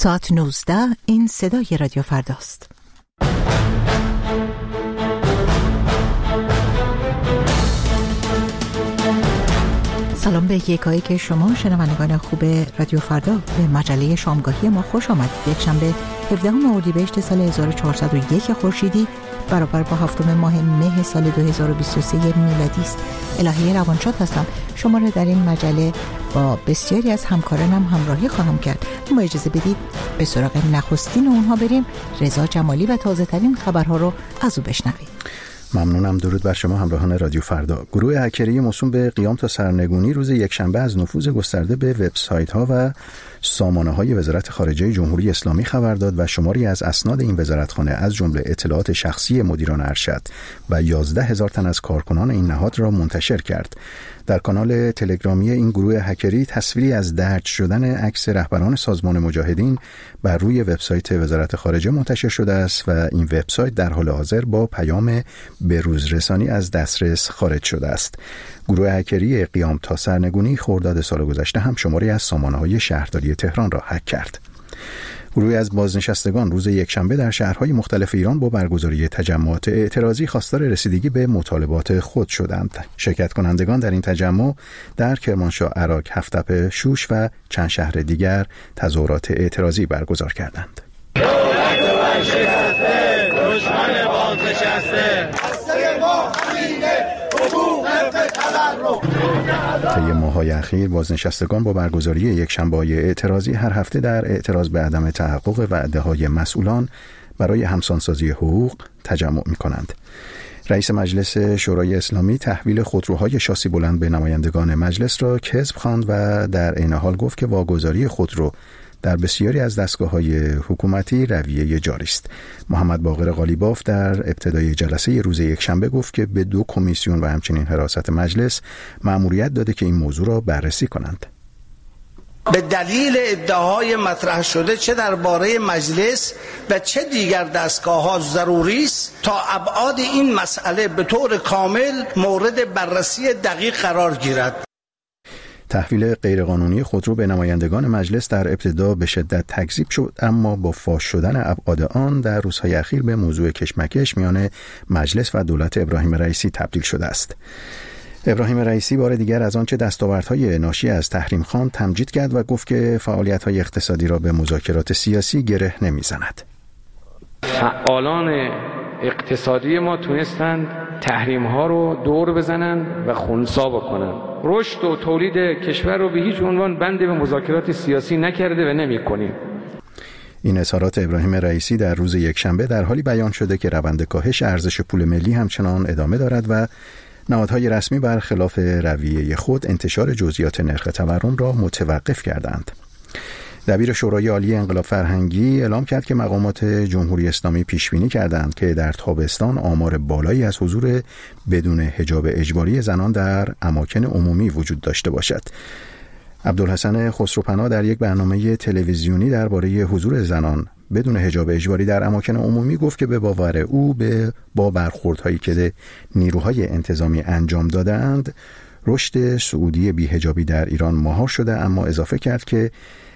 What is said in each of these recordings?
ساعت 19 این صدای رادیو فرداست. سلام به یکایک شما شنوندگان خوب رادیو فردا. به مجله شامگاهی ما خوش آمدید. یک شنبه 17 اردیبهشت سال 1401 خورشیدی برابر با 7 ماه مه سال 2023 میلادی است. الهی روانشاد هستم. شما را در این مجله با بسیاری از همکارانم همراهی خواهم کرد. اما اجازه بدید به سراغ نخستین اونها بریم. رضا جمالی و تازه ترین خبرها رو از او بشنوید. ممنونم. درود بر شما همراهان رادیو فردا. گروه هکری موسوم به قیام تا سرنگونی روز یکشنبه از نفوذ گسترده به وبسایت‌ها و سامانه‌های وزارت خارجه جمهوری اسلامی خبر داد و شماری از اسناد این وزارتخانه از جمله اطلاعات شخصی مدیران ارشد و 11,000 تن از کارکنان این نهاد را منتشر کرد. در کانال تلگرامی این گروه هکری تصویری از درج شدن عکس رهبران سازمان مجاهدین بر روی وبسایت وزارت خارجه منتشر شده است و این وبسایت در حال حاضر با پیام بروز رسانی از دسترس خارج شده است. گروه هکری قیام تا سرنگونی خرداد سال گذشته هم شماری از سامانه‌های شهرداری تهران را هک کرد. گروهی از بازنشستگان روز یکشنبه در شهرهای مختلف ایران با برگزاری تجمعات اعتراضی خواستار رسیدگی به مطالبات خود شدند. شرکت کنندگان در این تجمع در کرمانشاه، عراق، هفت‌تپه، شوش و چند شهر دیگر تظاهرات اعتراضی برگزار کردند. طی ماه‌های اخیر بازنشستگان با برگزاری یکشنبه‌های اعتراضی هر هفته در اعتراض به عدم تحقق وعده‌های مسئولان برای همسانسازی حقوق تجمع می‌کنند. رئیس مجلس شورای اسلامی تحویل خودروهای شاسی بلند به نمایندگان مجلس را کذب خواند و در عین حال گفت که واگذاری خودرو در بسیاری از دستگاه‌های حکومتی رویه جاری است. محمد باقر قالیباف در ابتدای جلسه روز یکشنبه گفت که به 2 کمیسیون و همچنین حراست مجلس مأموریت داده که این موضوع را بررسی کنند. به دلیل ادعاهای مطرح شده چه درباره مجلس و چه دیگر دستگاه‌ها ضروری است تا ابعاد این مسئله به طور کامل مورد بررسی دقیق قرار گیرد. تحویل غیرقانونی خودرو به نمایندگان مجلس در ابتدا به شدت تکذیب شد، اما با فاش شدن ابعاد آن در روزهای اخیر به موضوع کشمکش میان مجلس و دولت ابراهیم رئیسی تبدیل شده است. ابراهیم رئیسی بار دیگر از آنچه دستاوردهای ناشی از تحریم خواند تمجید کرد و گفت که فعالیت‌های اقتصادی را به مذاکرات سیاسی گره نمی‌زند. فعالان اقتصادی ما تونستند تحریم ها رو دور بزنن و خنثی بکنن. رشد و تولید کشور رو به هیچ عنوان بند به مذاکرات سیاسی نکرده و نمی‌کنیم. این اظهارات ابراهیم رئیسی در روز یکشنبه در حالی بیان شده که روند کاهش ارزش پول ملی همچنان ادامه دارد و نهادهای رسمی برخلاف رویه خود انتشار جزئیات نرخ تورم را متوقف کردند. دبیر شورای عالی انقلاب فرهنگی اعلام کرد که مقامات جمهوری اسلامی پیشبینی کردند که در تابستان آمار بالایی از حضور بدون حجاب اجباری زنان در اماکن عمومی وجود داشته باشد. عبدالحسن خسروپناه در یک برنامه تلویزیونی درباره حضور زنان بدون حجاب اجباری در اماکن عمومی گفت که به باور او با برخوردهایی که نیروهای انتظامی انجام دادند رشد سعودی بی‌حجابی در ایران مهار شده، اما اضافه کرد که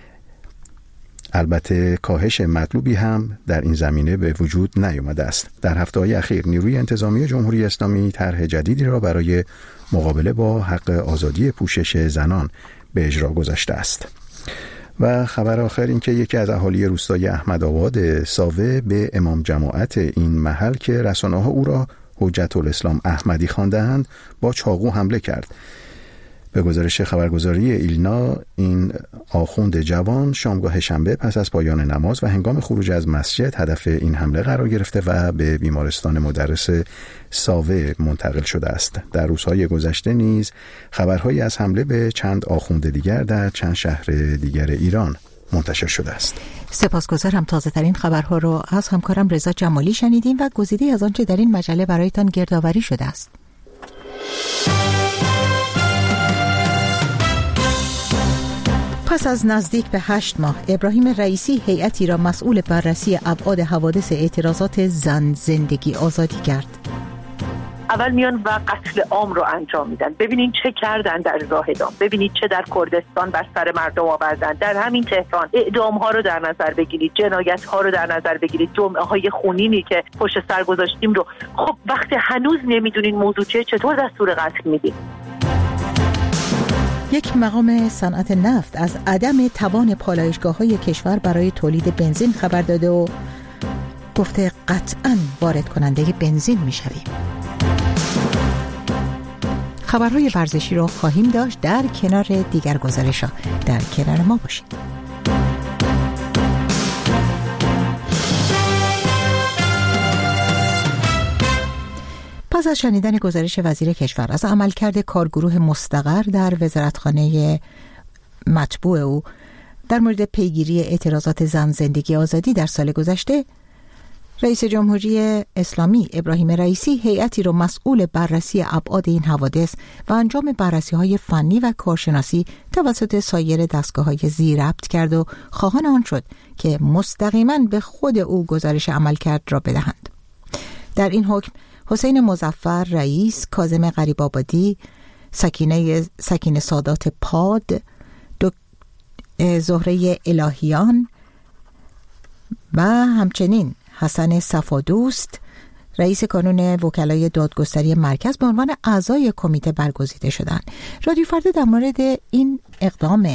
البته کاهش مطلوبی هم در این زمینه به وجود نیامده است. در هفته‌های اخیر نیروی انتظامی جمهوری اسلامی طرح جدیدی را برای مقابله با حق آزادی پوشش زنان به اجرا گذاشته است. و خبر آخر این که یکی از اهالی روستای احمدآباد ساوه به امام جماعت این محل که رسانه‌ها او را حجت الاسلام احمدی خوانده‌اند با چاقو حمله کرد. به گزارش خبرگزاری ایلنا این آخوند جوان شامگاه شنبه پس از پایان نماز و هنگام خروج از مسجد هدف این حمله قرار گرفته و به بیمارستان مدرس ساوه منتقل شده است. در روزهای گذشته نیز خبرهایی از حمله به چند آخوند دیگر در چند شهر دیگر ایران منتشر شده است. سپاسگزارم. تازه ترین خبرها رو از همکارم رضا جمالی شنیدیم و گزیده از آنچه در این مجله برایتان گردآوری شده است. پس از نزدیک به 8 ماه ابراهیم رئیسی هیئتی را مسئول بررسی ابعاد حوادث اعتراضات زن زندگی آزادی کرد. اول میان و قتل عام رو انجام میدن. ببینید چه کردن در زاهدان، ببینید چه در کردستان بر سر مردم آوردن، در همین تهران اعدام ها رو در نظر بگیرید، جنایت ها رو در نظر بگیرید، جمعه های خونینی که پشت سر گذاشتیم رو. خب وقتی هنوز نمیدونین موضوع چطور دستور قتل میدین؟ یک مقام صنعت نفت از عدم توان پالایشگاه‌های کشور برای تولید بنزین خبر داده و گفته قطعاً وارد کننده بنزین میشویم. خبرهای ورزشی رو خواهیم داشت در کنار دیگر گزارش‌ها. در کنار ما باشید. پس از شنیدن گزارش وزیر کشور از عملکرد کارگروه مستقر در وزارتخانه مطبوع او در مورد پیگیری اعتراضات زن زندگی آزادی در سال گذشته، رئیس جمهوری اسلامی ابراهیم رئیسی هیئتی را مسئول بررسی ابعاد این حوادث و انجام بررسی‌های فنی و کارشناسی توسط سایر دستگاه‌های ذی‌ربط کرد و خواهان آن شد که مستقیما به خود او گزارش عملکرد را بدهند. در این حکم حسین مظفر رئیس، کاظم غریب‌آبادی، سکینه سادات پاد، زهره الهیان و همچنین حسن صفادوست رئیس کانون وکلای دادگستری مرکز به عنوان اعضای کمیته برگزیده شدند. رادیو فردا در مورد این اقدام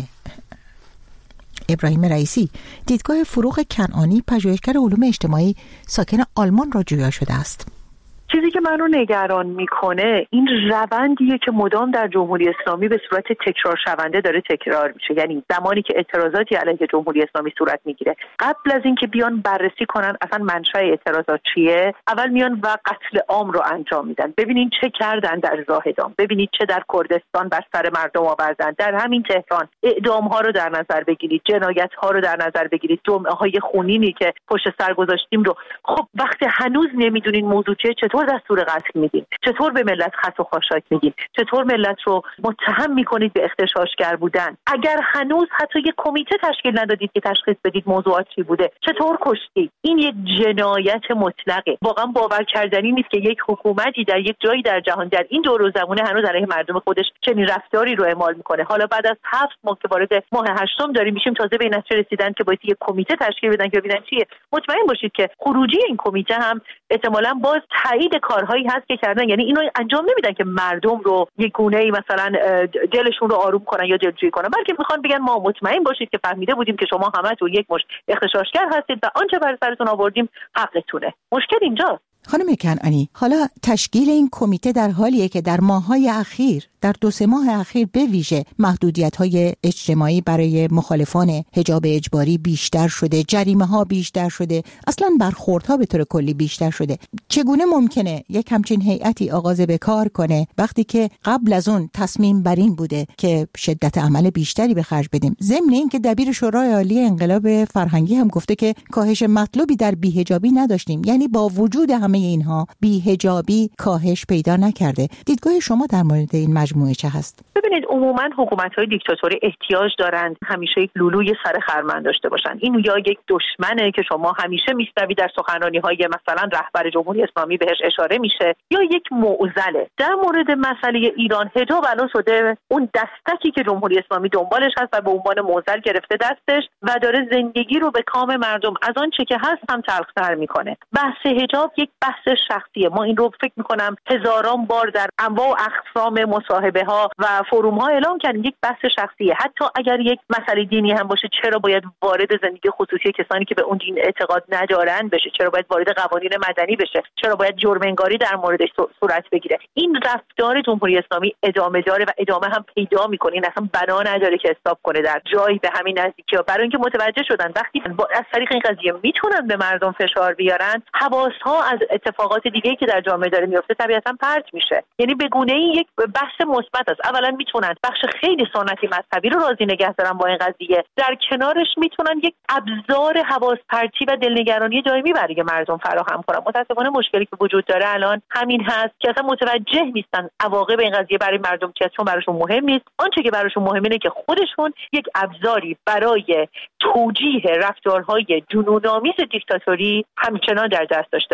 ابراهیم رئیسی دیدگاه فروغ کنعانی، پژوهشگر علوم اجتماعی ساکن آلمان را جویا شده است. چیزی که من رو نگران میکنه این روندیه که مدام در جمهوری اسلامی به صورت تکرار شونده داره تکرار میشه. یعنی زمانی که اعتراضاتی علیه جمهوری اسلامی صورت میگیره، قبل از اینکه بیان بررسی کنن اصلا منشأ اعتراضات چیه، اول میان و قتل عام رو انجام میدن. ببینید چه کردن در زاهدان، ببینید چه در کردستان بر سر مردم آوردن، در همین تهران اعدام ها رو در نظر بگیرید، جنایت ها رو در نظر بگیرید، جمعه های خونینی که پشت سر گذاشتیم رو. خب وقتی هنوز نمیدونین موضوع چطور دستور قتل میدین؟ چطور به ملت خس و خاشاک میدین؟ چطور ملت رو متهم میکنید به اغتشاشگر بودن؟ اگر هنوز حتی یک کمیته تشکیل ندادید که تشخیص بدید موضوعات چی بوده، چطور کشتید؟ این یک جنایت مطلقه. واقعا باور کردنی نیست که یک حکومتی در یک جایی در جهان در این دور و زمانه هنوز علیه مردم خودش چنین رفتاری رو اعمال میکنه. حالا بعد از 7 ماه که وارد ماه 8 داریم میشیم، تازه به این نتیجه رسیدن که باید یک کمیته تشکیل بدن که ببینن چیه. مطمئن باشید که خروجی این کمیته هم احتمالاً باز تایید کارهایی هست که کردن. یعنی اینو انجام نمیدن که مردم رو یک گونه‌ای مثلا دلشون رو آروم کنن یا دلجویی کنن، بلکه میخوان بگن ما مطمئن باشید که فهمیده بودیم که شما همتون یک مش اغتشاشگر هستید و آنچه بر سرتون آوردیم حقتونه. مشکل اینجاست. خانم کنعانی، حالا تشکیل این کمیته در حالیه که در ماه‌های اخیر، در 2-3 ماه اخیر به ویژه محدودیت‌های اجتماعی برای مخالفان حجاب اجباری بیشتر شده، جریمه‌ها بیشتر شده، اصلاً برخوردها به طور کلی بیشتر شده. چگونه ممکنه یک همچین هیئتی آغاز به کار کنه وقتی که قبل از اون تصمیم بر این بوده که شدت عمل بیشتری به خرج بدیم؟ ضمن این که دبیر شورای عالی انقلاب فرهنگی هم گفته که کاهش مطلوبی در بی‌حجابی نداشتیم. یعنی با وجود همه اینها بی‌حجابی کاهش پیدا نکرده. دیدگاه شما در مورد این مجموعه چه هست؟ ببینید، عموما حکومت‌های دیکتاتوری احتیاج دارند همیشه یک لولوی سر خرمن داشته باشن. این یا یک دشمنه که شما همیشه میشنوید در سخنرانی‌های مثلا رهبر جمهوری اسلامی بهش اشاره میشه، یا یک معضله. در مورد مسئله ایران، حجاب الان شده اون دستکی که جمهوری اسلامی دنبالش هست و به عنوان معضل گرفته دستش و داره زندگی رو به کام مردم از آن چه که هست هم تلخ‌تر میکنه. بحث حجاب یک بحث شخصیه. ما این رو فکر میکنم هزاران بار در انواع و اقسام مصاحبه ها و فروم ها اعلام کردیم، یک بحث شخصیه. حتی اگر یک مسئله دینی هم باشه، چرا باید وارد زندگی خصوصی کسانی که به اون دین اعتقاد ندارن بشه؟ چرا باید وارد قوانین مدنی بشه؟ چرا باید جرم انگاری در موردش صورت بگیره؟ این رفتار جمهوری اسلامی ادامه داره و ادامه هم پیدا میکنه. این اصلا بنا نداره که استاپ کنه در جایی به همین نزدیکی‌ها. برای اینکه متوجه شدن وقتی از طریق این قضیه میتونن به مردم فشار بیارن، حواس‌ها از اتفاقات دیگه‌ای که در جامعه داره میفته طبیعتاً پرت میشه. یعنی به گونه‌ای یک بحث مثبت است. اولا میتونن بخش خیلی سنتی مذهبی رو راضی نگه دارن با این قضیه، در کنارش میتونن یک ابزار حواس پرتی و دلنگرانی دائمی برای مردم فراهم کنن. متأسفانه مشکلی که وجود داره الان همین هست که اصلا متوجه نیستن عواقب این قضیه برای مردم چیه، چون براشون مهم نیست. آنچه که براشون مهمه اینه که خودشون یک ابزاری برای توجیه رفتارهای جنون‌آمیز دیکتاتوری همچنان در دست داشته باشن.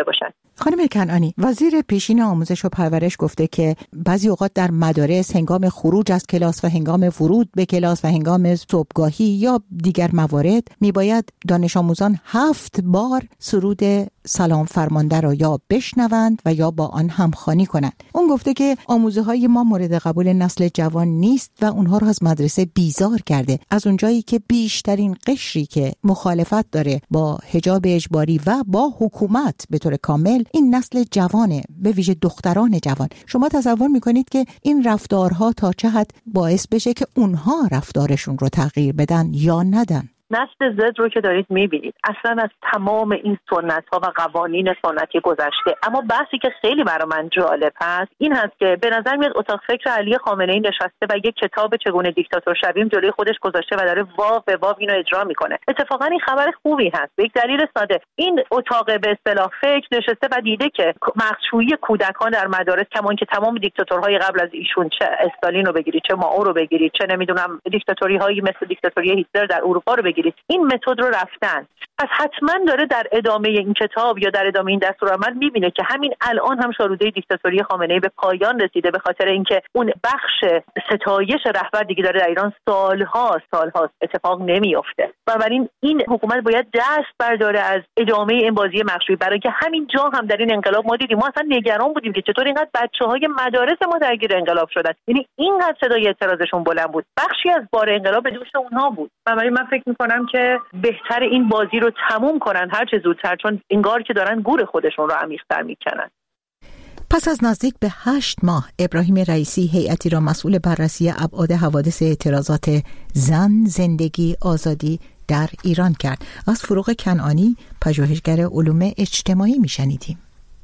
خانم کنعانی، وزیر پیشین آموزش و پرورش گفته که بعضی اوقات در مدارس هنگام خروج از کلاس و هنگام ورود به کلاس و هنگام صبحگاهی یا دیگر موارد میباید دانش آموزان 7 بار سرود سلام فرمانده را یا بشنوند و یا با آن همخوانی کنند. اون گفته که آموزه های ما مورد قبول نسل جوان نیست و اونها را از مدرسه بیزار کرده. از اونجایی که بیشترین قشری که مخالفت داره با حجاب اجباری و با حکومت به طور کامل این نسل جوانه، به ویژه دختران جوان. شما تصور میکنید که این رفتارها تا چه حد باعث بشه که اونها رفتارشون رو تغییر بدن یا ندن؟ نسل زد رو که دارید میبینید اصلا از تمام این سنت ها و قوانین سنتی گذشته. اما بحثی که خیلی برای من جالب هست این هست که به نظر میاد اتاق فکر علی خامنه ای نشسته و یک کتاب چگونه دیکتاتور شویم جلوی خودش گذاشته و داره واو به واو اینو اجرا میکنه. اتفاقا این خبر خوبی هست به یک دلیل ساده. این اتاق به اصطلاح فکر نشسته و دیده که مخشویی کودکان در مدارس، کمان که تمام دیکتاتورهای قبل از ایشون، چه استالین رو بگیرید، چه مائو رو بگیرید، چه نمیدونم دیکتاتوری هایی مثل دیکتاتوری هیتلر در اروپا رو بگیرید، این متد رو رفتن. پس حتما داره در ادامه این کتاب یا در ادامه این دستورالعمل میبینه که همین الان هم شاروده دیکتاتوری خامنه ای به پایان رسیده به خاطر اینکه اون بخش ستایش رهبر دیگه داره در ایران سالها اتفاق نمیفته. بنابراین این حکومت باید دست برداره از ادامه این بازی مخشویی، برای که همین جا هم در این انقلاب ما دیدیم، ما اصلا نگران بودیم که چطور اینقدر بچه‌های مدارس ما درگیر انقلاب شدن. یعنی اینقدر صدای اعتراضشون بلند بود، بخشی از بار انقلاب به دوش اونها بود. بنابراین من فکر می‌کنم که بهتر این بازی رو تموم کنن هر چه زودتر، چون انگار که دارن گور خودشون رو عمیق‌تر میکنن. پس از نزدیک به 8 ماه ابراهیم رئیسی هیئتی را مسئول بررسی ابعاد حوادث اعتراضات زن، زندگی، آزادی در ایران کرد. از فروغ کنعانی، پژوهشگر علوم اجتماعی میشنیدیم.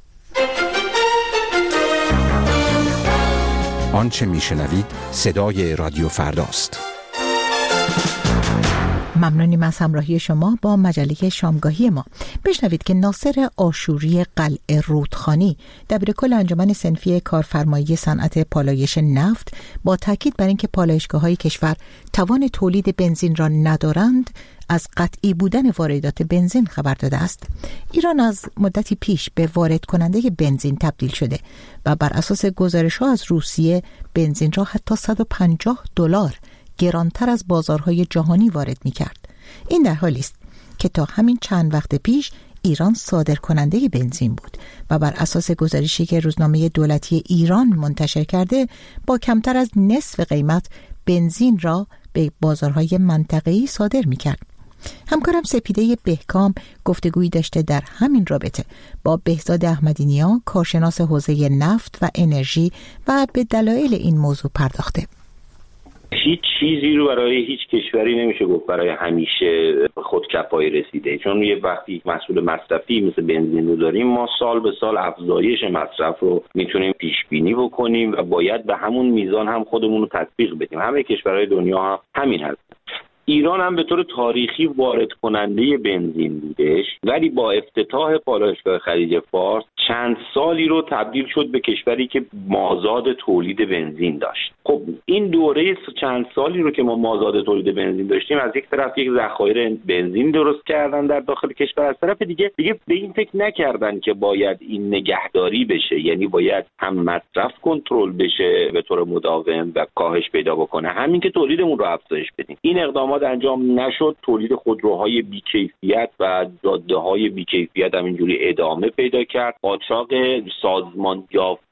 آنچه میشنوید صدای رادیو فرداست. ممنونیم از همراهی شما با مجله شامگاهی ما. بشنوید که ناصر آشوری قلعه رودخانی، دبیرکل انجمن صنفی کارفرمایی صنعت پالایش نفت، با تاکید بر اینکه پالایشگاه‌های کشور توان تولید بنزین را ندارند، از قطعی بودن واردات بنزین خبر داده است. ایران از مدتی پیش به وارد کننده بنزین تبدیل شده و بر اساس گزارش‌ها از روسیه بنزین را حتی $150 گرانتر از بازارهای جهانی وارد می‌کرد. این در حالی است که تا همین چند وقت پیش ایران صادر کننده بنزین بود و بر اساس گزارشی که روزنامه دولتی ایران منتشر کرده، با کمتر از نصف قیمت بنزین را به بازارهای منطقه‌ای صادر می‌کرد. همکارم سپیده بهکام گفتگویی داشته در همین رابطه با بهزاد احمدی‌نیا، کارشناس حوزه نفت و انرژی، و به دلایل این موضوع پرداخته. هیچ چیزی رو برای هیچ کشوری نمیشه گفت برای همیشه خودکفایی رسیده، چون یه وقتی محصول مصرفی مثل بنزین رو داریم، ما سال به سال افزایش مصرف رو میتونیم پیش بینی بکنیم و باید به همون میزان هم خودمون رو تطبیق بدیم. همه کشورهای دنیا هم همین هست. ایران هم به طور تاریخی وارد کننده بنزین بودش، ولی با افتتاح پالایشگاه خلیج فارس چند سالی رو تبدیل شد به کشوری که مازاد تولید بنزین داشت. خب این دوره چند سالی رو که ما مازاد تولید بنزین داشتیم، از یک طرف یک ذخایر بنزین درست کردن در داخل کشور، از طرف دیگه به این فکر نکردن که باید این نگهداری بشه، یعنی باید هم مصرف کنترل بشه به طور مداوم و کاهش پیدا بکنه، همین که تولیدمون رو افزایش بدیم. این اقدامات انجام نشد، تولید خودروهای بی‌کیفیت و جاده‌های بی‌کیفیت همینجوری ادامه پیدا کرد. قاچاق سازمان یافته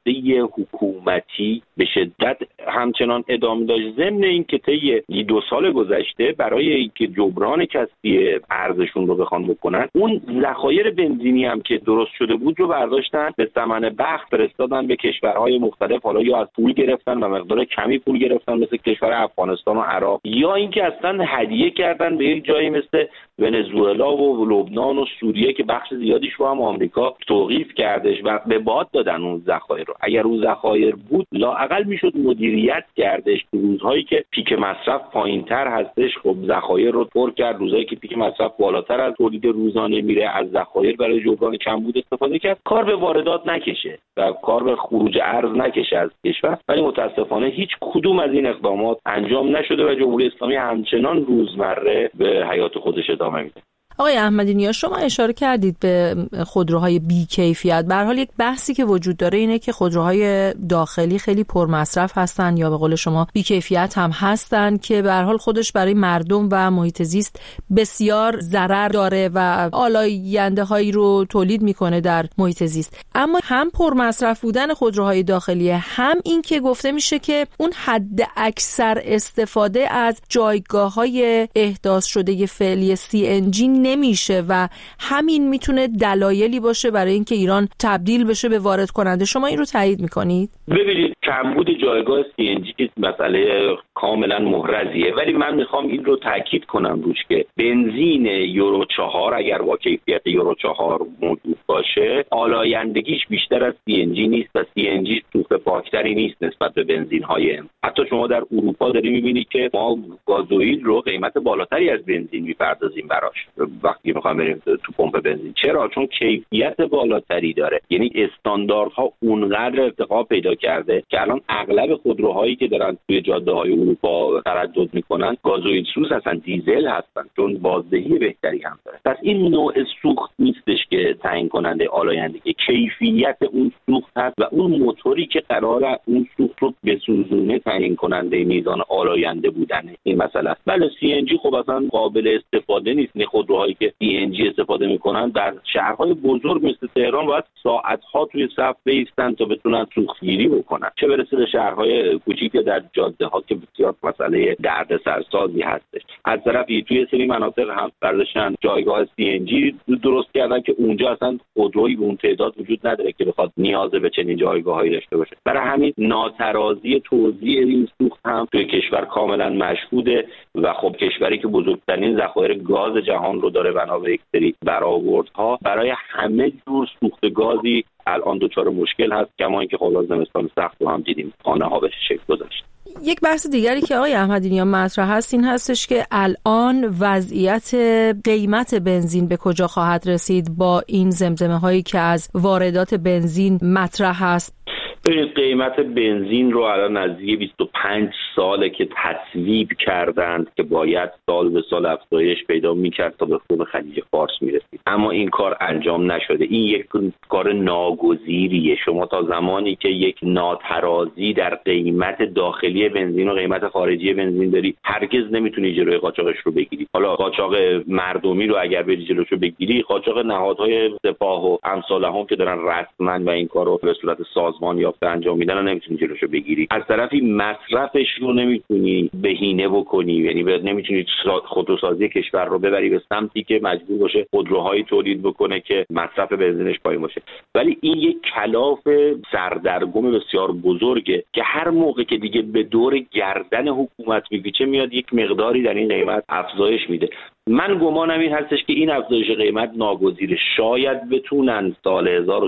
حکومتی به شدت همچنان ادامه داشت، ضمن اینکه طی 2 سال گذشته برای اینکه جبران کسبی ارزشون رو بخوان بکنن، اون ذخایر بنزینی هم که درست شده بود رو برداشتن به ثمن بخت فرستادن به کشورهای مختلف، حالا یا از پول گرفتن و مقدار کمی پول گرفتن مثل کشور افغانستان و عراق، یا اینکه اصلا هدیه کردن به یک جایی مثل ونزوئلا و لبنان و سوریه که بخش زیادیش رو هم آمریکا توقیف کردش و به باد دادن اون ذخایر رو. اگر اون ذخایر بود لااقل میشد مدیریت کردش. روزهایی که پیک مصرف پایینتر هستش، خب ذخایر رو پر کرد. روزهایی که پیک مصرف بالاتر از تولید روزانه میره، از ذخایر برای جبران کمبود استفاده کرد. کار به واردات نکشه و کار به خروج ارز نکشه از کشور. ولی متاسفانه هیچ کدوم از این اقدامات انجام نشده و جمهوری اسلامی همچنان روزمره به حیات خودش ادامه میده. آقای احمدی نیا، شما اشاره کردید به خودروهای بی کیفیت. به هر حال یک بحثی که وجود داره اینه که خودروهای داخلی خیلی پرمصرف هستن یا به قول شما بی کیفیت هم هستن که به هر حال خودش برای مردم و محیط زیست بسیار ضرر داره و آلاینده هایی رو تولید میکنه در محیط زیست. اما هم پرمصرف بودن خودروهای داخلی، هم این که گفته میشه که اون حد اکثر استفاده از جایگاه‌های احداث شده فعلی CNG نمیشه و همین میتونه دلایلی باشه برای اینکه ایران تبدیل بشه به وارد کننده. شما این رو تایید میکنید؟ ببینید، کمبود جایگاه CNG مسئله کاملا محرزیه، ولی من میخوام این رو تاکید کنم روش که بنزین یورو 4 اگر با کیفیت یورو 4 موجود باشه آلایندگیش بیشتر از CNG نیست و CNG سوخت پاکتری نیست نسبت به بنزین های حتی شما در اروپا داری میبینی که ما گازوئیل رو قیمت بالاتری از بنزین میپردازیم براش وقتی میخوایم بریم تو پمپ بنزین. چرا؟ چون کیفیت بالاتری داره. یعنی استانداردها اونقدر ارتقا پیدا کرده که الان اغلب خودروهایی که دارن توی جاده‌های اروپا تردد میکنن گازوئیل سوز هستن، دیزل هستن، چون بازدهی بهتری هم داره. پس این نوع سوخت نیستش که تعیین کننده آلایندگی، کیفیت اون سوخت هست و اون موتوری که قراره اون سوخت رو بسوزونه تعیین کننده میزان آلاینده بودنه. این مسئله است. بله CNG خب اصلا قابل استفاده نیست. خودروهایی که CNG استفاده میکنن در شهرهای بزرگ مثل تهران باید ساعت‌ها توی صف بایستن تا بتونن سوختگیری بکنن، چه برسه به شهرهای کوچیک در جاده‌ها که بسیار مسئله دردسرسازی هستش. از طرفی توی سری مناطق هم برداشتن جایگاه CNG درست کردن که اونجا اصلا خودرویی به اون تعداد وجود نداره که بخواد نیاز به چنین جایگاهایی داشته باشه. برای همین ناترازی توزیع این سوخت هم توی کشور کاملا مشهوده و خب کشوری که بزرگترین ذخایر گاز جهان رو داره بنا به یک سری برآوردها برای همه جور سوخت گازی الان دچار مشکل هست، کما اینکه خب زمستان سخت رو هم دیدیم خانه ها بهش شکل گذاشت. یک بحث دیگری که آقای احمدی نیا مطرح هست این هستش که الان وضعیت قیمت بنزین به کجا خواهد رسید با این زمزمه هایی که از واردات بنزین مطرح هست. قیمت بنزین رو الان نزدیک 25 ساله که تصویب کردند که باید سال به سال افزایش پیدا میکرد تا به خود خلیج فارس میرسید، اما این کار انجام نشده. این یک کار ناگزیریه. شما تا زمانی که یک ناترازی در قیمت داخلی بنزین و قیمت خارجی بنزین داری هرگز نمیتونی جلوی قاچاقش رو بگیری. حالا قاچاق مردمی رو اگر بری جلوش رو بگیری، قاچاق نهادهای سپاه و امثال هم که دارن رسما و این کار رو به صورت سازمان یافته انجام میدن و نمیتونی جلوشو بگیری. از طرفی مصرفش رو نمیتونی بهینه بکنی، یعنی نمیتونی خودروسازی کشور رو ببری به سمتی که مجبور باشه خودروهایی تولید بکنه که مصرف بنزینش پایین باشه. ولی این یک کلاف سردرگم بسیار بزرگه که هر موقع که دیگه به دور گردن حکومت میپیچه میاد یک مقداری در این قیمت افزایش میده. من گمانم این هستش که این افزایش قیمت ناگزیره. شاید بتونن سال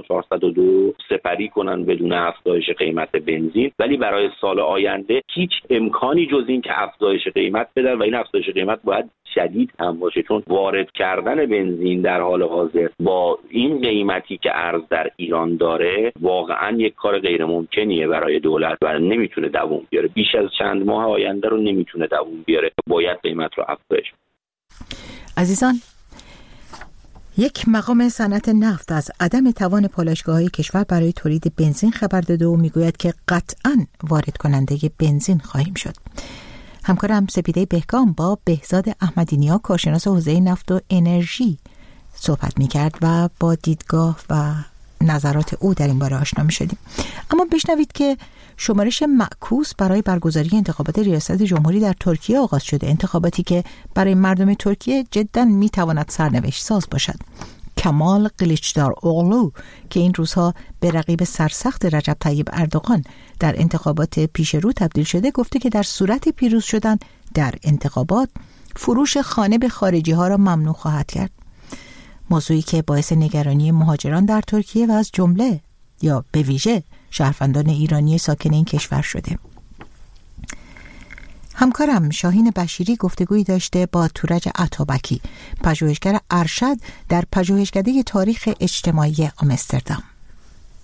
1402 سپری کنن بدون افزایش قیمت بنزین، ولی برای سال آینده هیچ امکانی جز این که افزایش قیمت بدن و این افزایش قیمت باید شدید هم باشه، چون وارد کردن بنزین در حال حاضر با این قیمتی که ارز در ایران داره واقعا یک کار غیر ممکنیه برای دولت و نمیتونه دوام بیاره. بیش از چند ماه آینده رو نمیتونه دوام بیاره. باید قیمت رو افزایش. عزیزان، یک مقام صنعت نفت از عدم توان پالایشگاه‌های کشور برای تولید بنزین خبر داده و میگوید که قطعاً وارد کننده بنزین خواهیم شد. همکارم سپیده بهکام با بهزاد احمدی نیا کارشناس حوزه نفت و انرژی صحبت می‌کرد و با دیدگاه و نظرات او در این باره آشنا می‌شدیم. اما بشنوید که شمارش معکوس برای برگزاری انتخابات ریاست جمهوری در ترکیه آغاز شده. انتخاباتی که برای مردم ترکیه جداً میتواند سرنوشت ساز باشد. کمال قلیچداروغلو که این روزها به رقیب سرسخت رجب طیب اردوغان در انتخابات پیش رو تبدیل شده، گفته که در صورت پیروز شدن در انتخابات فروش خانه به خارجی ها را ممنوع خواهد کرد. موضوعی که باعث نگرانی مهاجران در ترکیه و از جمله یا به ویژه شهروندان ایرانی ساکن این کشور شده. همکارم شاهین بشیری گفتگویی داشته با تورج عطابکی، پژوهشگر ارشد در پژوهشکده تاریخ اجتماعی آمستردام.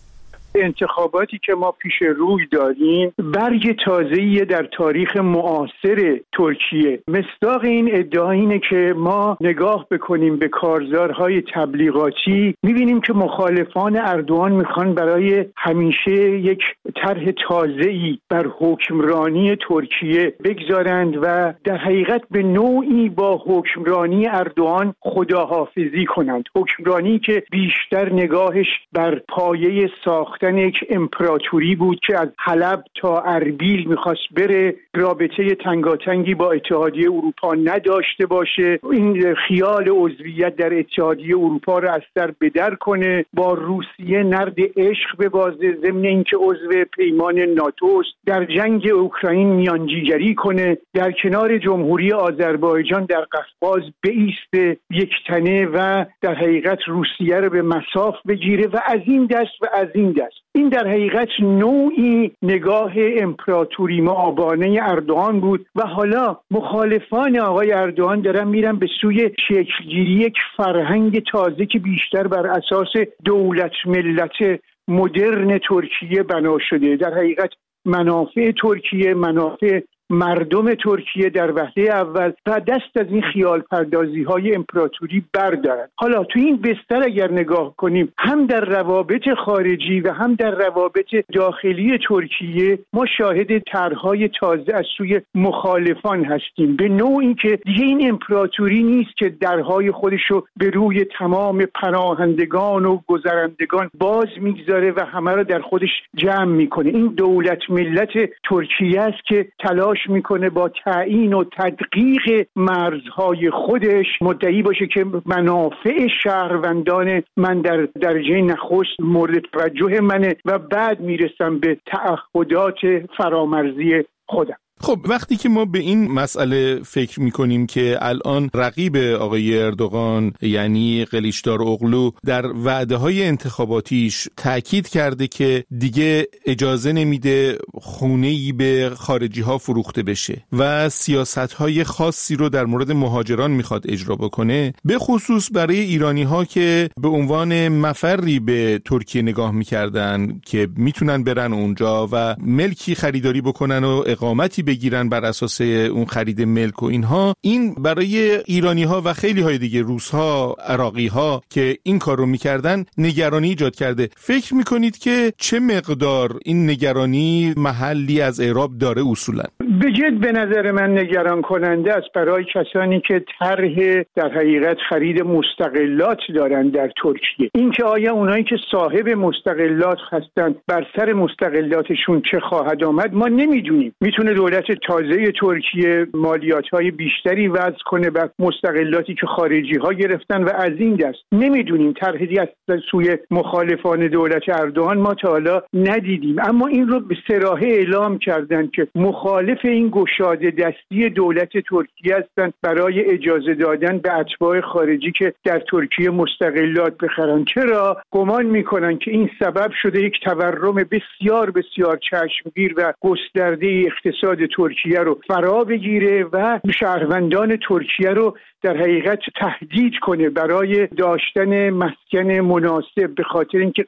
انتخاباتی که ما پیش روی داریم برگ تازه‌ای در تاریخ معاصر ترکیه. مصداق این ادعا اینه که ما نگاه بکنیم به کارزارهای تبلیغاتی، می‌بینیم که مخالفان اردوغان میخوان برای همیشه یک طرح تازه‌ای بر حکمرانی ترکیه بگذارند و در حقیقت به نوعی با حکمرانی اردوغان خداحافظی کنند. حکمرانی که بیشتر نگاهش بر پایه ساختن یک امپراتوری بود که از حلب تا اربیل میخواست بره، رابطه تنگاتنگی با اتحادیه اروپا نداشته باشه، این خیال عضویت در اتحادیه اروپا را از سر بدر کنه، با روسیه نرد عشق ببازه ضمن اینکه عضو پیمان ناتو است، در جنگ اوکراین میانجیگری کنه، در کنار جمهوری آذربایجان در قفقاز بایسته یکتنه و در حقیقت روسیه رو به مصاف بگیره و از این دست و از این دست. این در حقیقت نوعی نگاه امپراتوری معابانه اردوغان بود و حالا مخالفان آقای اردوغان دارن میرن به سوی شکلگیری یک فرهنگ تازه که بیشتر بر اساس دولت ملت مدرن ترکیه بنا شده. در حقیقت منافع ترکیه، منافع مردم ترکیه در وهله اول و دست از این خیال پردازی های امپراتوری بردارن. حالا تو این بستر اگر نگاه کنیم هم در روابط خارجی و هم در روابط داخلی ترکیه ما شاهد طرح‌های تازه از سوی مخالفان هستیم، به نوعی که دیگه این امپراتوری نیست که درهای خودشو به روی تمام پناهندگان و گذرندگان باز میگذاره و همه رو در خودش جمع میکنه. این دولت ملت ترکیه است که تلاش میکنه با تعیین و تدقیق مرزهای خودش مدعی باشه که منافع شهروندان من در درجه نخست مورد توجه منه و بعد میرسم به تعهدات فرامرزی خودم. خب وقتی که ما به این مسئله فکر میکنیم که الان رقیب آقای اردوغان یعنی قلیچداروغلو در وعده‌های انتخاباتیش تأکید کرده که دیگه اجازه نمیده خونه‌ای به خارجی‌ها فروخته بشه و سیاست‌های خاصی رو در مورد مهاجران میخواد اجرا بکنه، به خصوص برای ایرانی‌ها که به عنوان مفری به ترکیه نگاه میکردن که میتونن برن اونجا و ملکی خریداری بکنن و اقامتی بگیرن بر اساس اون خرید ملک و اینها، این برای ایرانی‌ها و خیلی های دیگه روس‌ها، عراقی‌ها که این کار رو می‌کردن نگرانی ایجاد کرده. فکر می‌کنید که چه مقدار این نگرانی محلی از اعراب داره اصولاً؟ بجد به نظر من نگران کننده است برای کسانی که طرح در حقیقت خرید مستقلات دارن در ترکیه. اینکه آیا اونایی که صاحب مستقلات هستند بر سر مستقلاتشون چه خواهد آمد ما نمیدونیم. میتونه دولت تازه ترکیه مالیات‌های بیشتری وضع کنه بر مستقلاتی که خارجی‌ها گرفتن و از این دست نمیدونیم. طرحی از سوی مخالفان دولت اردوغان ما تا حالا ندیدیم، اما این رو به صراحت اعلام کردن که مخالف این گشاده دستی دولت ترکیه هستند برای اجازه دادن به اتباع خارجی که در ترکیه مستقلات بخرن. چرا؟ گمان میکنن که این سبب شده یک تورم بسیار بسیار چشمگیر و گسترده اقتصاد ترکیه رو فرا بگیره و شهروندان ترکیه رو در حقیقت تهدید کنه برای داشتن مسکن مناسب، به خاطر اینکه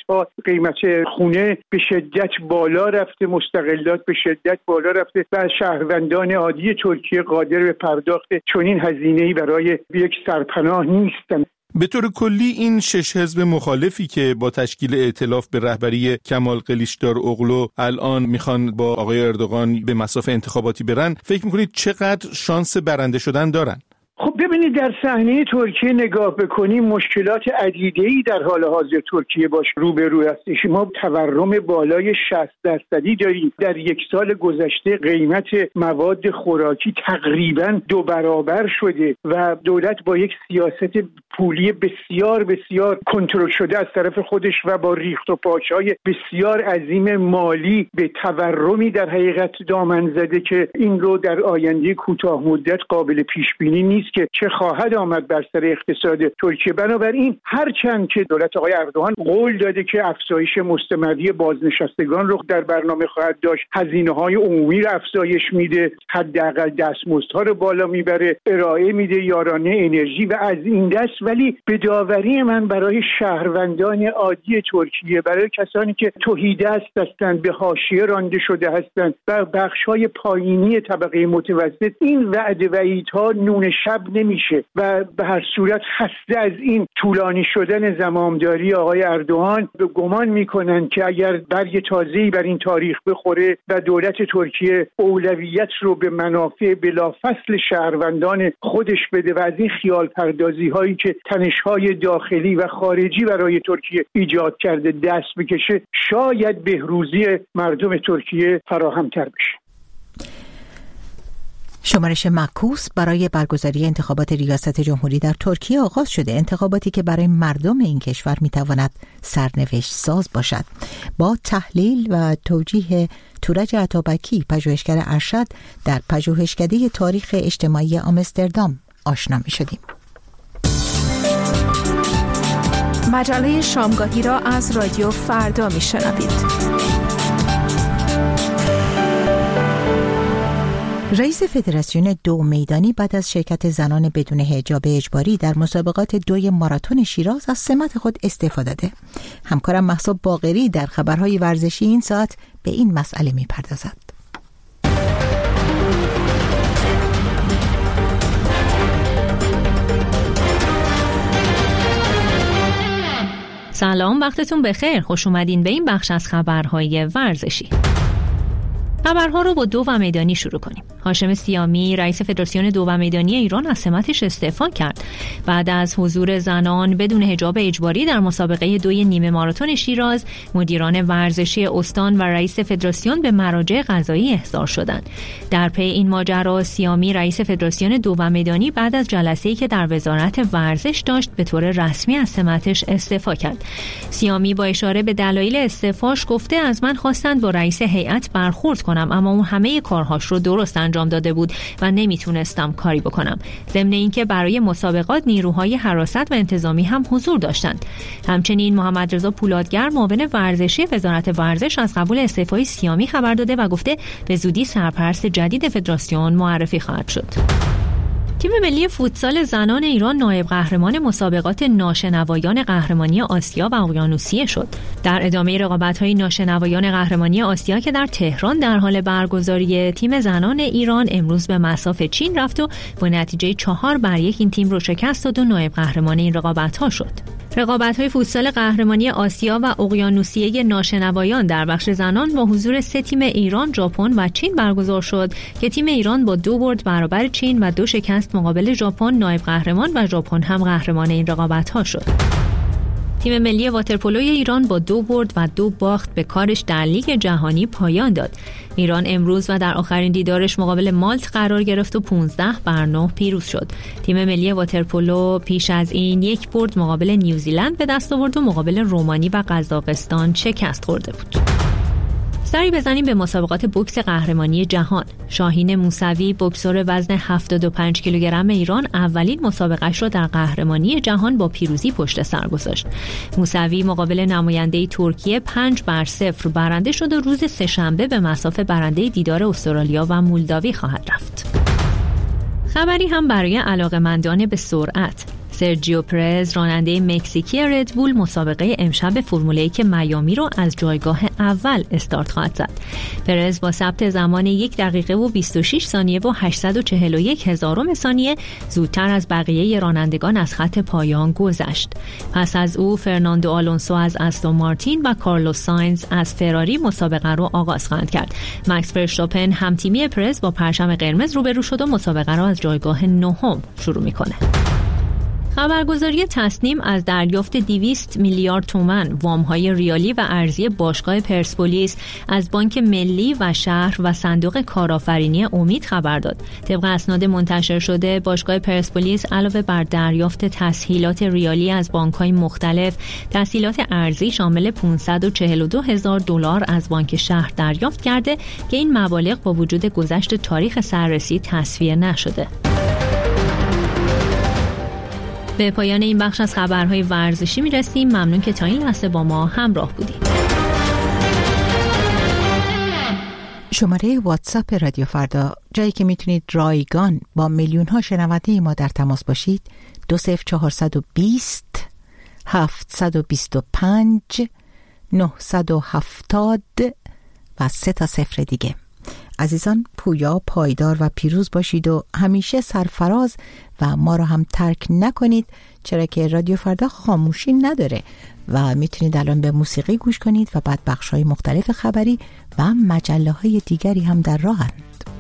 قیمت خونه به شدت بالا رفته، مستقلات به شدت بالا رفته و شهروندان عادی ترکیه قادر به پرداخت چنین هزینه‌ای برای یک سرپناه نیستن. به طور کلی این 6 حزب مخالفی که با تشکیل ائتلاف به رهبری کمال قلیچداروغلو الان میخوان با آقای اردوغان به مصاف انتخاباتی برن، فکر میکنید چقدر شانس برنده شدن دارن؟ خب ببینید در صحنه ترکیه نگاه بکنیم مشکلات عدیده‌ای در حال حاضر ترکیه باش روبرو هستش. ما تورم بالای 60% داریم. در یک سال گذشته قیمت مواد خوراکی تقریباً 2 برابر شده و دولت با یک سیاست پولی بسیار بسیار کنترل شده از طرف خودش و با ریخت و پاش‌های بسیار عظیم مالی به تورمی در حقیقت دامن زده که این رو در آینده کوتاه مدت قابل پیش بینی نیست که چه خواهد آمد بر سر اقتصاد ترکیه. بنابراین هرچند که دولت آقای اردوغان قول داده که افزایش مستمری بازنشستگان رو در برنامه خواهد داشت، هزینه‌های عمومی رو افزایش میده، حداقل دستمزدها رو بالا میبره، ارائه میده یارانه انرژی و از این دست، ولی به داوری من برای شهروندان عادی ترکیه، برای کسانی که تهیدست هستند، به حاشیه رانده شده هستند و بخش‌های پایینی طبقه متوسط، این وعده وعیدها نون شب نمیشه و به هر صورت خسته از این طولانی شدن زمامداری آقای اردوغان به گمان میکنن که اگر برگ تازه‌ای بر این تاریخ بخوره و دولت ترکیه اولویت رو به منافع بلافصل شهروندان خودش بده و از این خیال پردازی هایی که تنش‌های داخلی و خارجی برای ترکیه ایجاد کرده دست بکشه، شاید بهروزی مردم ترکیه فراهم‌تر بشه. شمارش معکوس برای برگزاری انتخابات ریاست جمهوری در ترکیه آغاز شده. انتخاباتی که برای مردم این کشور میتواند سرنوشت ساز باشد. با تحلیل و توجیه تورج عطابکی، پژوهشگر ارشد در پژوهشکده تاریخ اجتماعی آمستردام آشنا میشدیم. مجله شامگاهی را از رادیو فردا میشنوید. رئیس فدراسیون دو میدانی بعد از شرکت زنان بدون حجاب اجباری در مسابقات 2 ماراتون شیراز از سمت خود استعفا داده. همکارم مهسا باقری در خبرهای ورزشی این ساعت به این مسئله میپردازد. سلام، وقتتون بخیر. خوش اومدین به این بخش از خبرهای ورزشی. خبرها رو با 2 میدانی شروع کنیم. هاشم سیامی، رئیس فدراسیون 2 میدانی ایران، از سمتش استعفا کرد. بعد از حضور زنان بدون حجاب اجباری در مسابقه 2 نیمه ماراتون شیراز، مدیران ورزشی استان و رئیس فدراسیون به مراجع قضایی احضار شدند. در پی این ماجرا، سیامی، رئیس فدراسیون 2 میدانی، بعد از جلسه‌ای که در وزارت ورزش داشت، به طور رسمی از سمتش استعفا کرد. سیامی با اشاره به دلایل استعفاش گفته از من خواستند با رئیس هیئت برخورد کنم، اما اون همه کارهاش رو درست انجام داده بود و نمیتونستم کاری بکنم. ضمن اینکه برای مسابقات نیروهای حراست و انتظامی هم حضور داشتند. همچنین محمد رضا پولادگر، معاون ورزشی وزارت ورزش، از قبول استعفای سیامی خبر داده و گفته به زودی سرپرست جدید فدراسیون معرفی خواهد شد. تیم ملی فوتسال زنان ایران نایب قهرمان مسابقات ناشنوایان قهرمانی آسیا و اقیانوسیه شد. در ادامه رقابت‌های ناشنوایان قهرمانی آسیا که در تهران در حال برگزاری، تیم زنان ایران امروز به مصاف چین رفت و با نتیجه 4-1 این تیم رو شکست داد و نایب قهرمان این رقابت‌ها شد. رقابت‌های فوتسال قهرمانی آسیا و اقیانوسیه ناشنوایان در بخش زنان با حضور 3 تیم ایران، ژاپن و چین برگزار شد که تیم ایران با 2 برد برابر چین و 2 شکست مقابل ژاپن نایب قهرمان و ژاپن هم قهرمان این رقابت‌ها شد. تیم ملی واترپولوی ایران با 2 برد و 2 باخت به کارش در لیگ جهانی پایان داد. ایران امروز و در آخرین دیدارش مقابل مالت قرار گرفت و 15-9 پیروز شد. تیم ملی واترپولو پیش از این 1 برد مقابل نیوزیلند به دست آورد و مقابل رومانی و قزاقستان شکست خورده بود. سری بزنیم به مسابقات بوکس قهرمانی جهان. شاهین موسوی، بوکسور وزن 75 کیلوگرم ایران، اولین مسابقهش را در قهرمانی جهان با پیروزی پشت سر گذاشت. موسوی مقابل نماینده ترکیه 5-0 برنده شد و روز سه‌شنبه به مصاف برنده دیدار استرالیا و مولداوی خواهد رفت. خبری هم برای علاقه‌مندان به سرعت. سرجیو پرز، راننده مکزیکی ردبول، مسابقه امشب فرمول 1 میامی رو از جایگاه اول استارت خواهد زد. پرز با ثبت زمان 1 دقیقه و 26 ثانیه و 841 هزارم ثانیه زودتر از بقیه رانندگان از خط پایان گذشت. پس از او فرناندو آلونسو از استون مارتین و کارلوس ساینز از فراری مسابقه رو آغاز خواهند کرد. مکس فرشتاپن، همتیمی پرز، با پرچم قرمز روبرو شد و مسابقه رو از جایگاه 9 شروع میکنه. خبرگزاری تصنیم از دریافت 200 میلیارد تومان وام‌های ریالی و ارزی باشگاه پرسپولیس از بانک ملی و شهر و صندوق کارآفرینی امید خبر داد. طبق اسناد منتشر شده، باشگاه پرسپولیس علاوه بر دریافت تسهیلات ریالی از بانک‌های مختلف، تسهیلات ارزی شامل 542,000 دلار از بانک شهر دریافت کرده که این مبالغ با وجود گذشت تاریخ سررسی تصفیه نشده. به پایان این بخش از خبرهای ورزشی میرسیم. ممنون که تا این لحظه با ما همراه بودید. شماره واتساپ رادیو فردا، جایی که میتونید رایگان با میلیون ها شنونده ما در تماس باشید، 20420 725 970 و 3 تا 0 دیگه. عزیزان، پویا، پایدار و پیروز باشید و همیشه سرفراز و ما رو هم ترک نکنید، چرا که رادیو فردا خاموشی نداره و میتونید الان به موسیقی گوش کنید و بعد بخش‌های مختلف خبری و مجله‌های دیگری هم در راهند.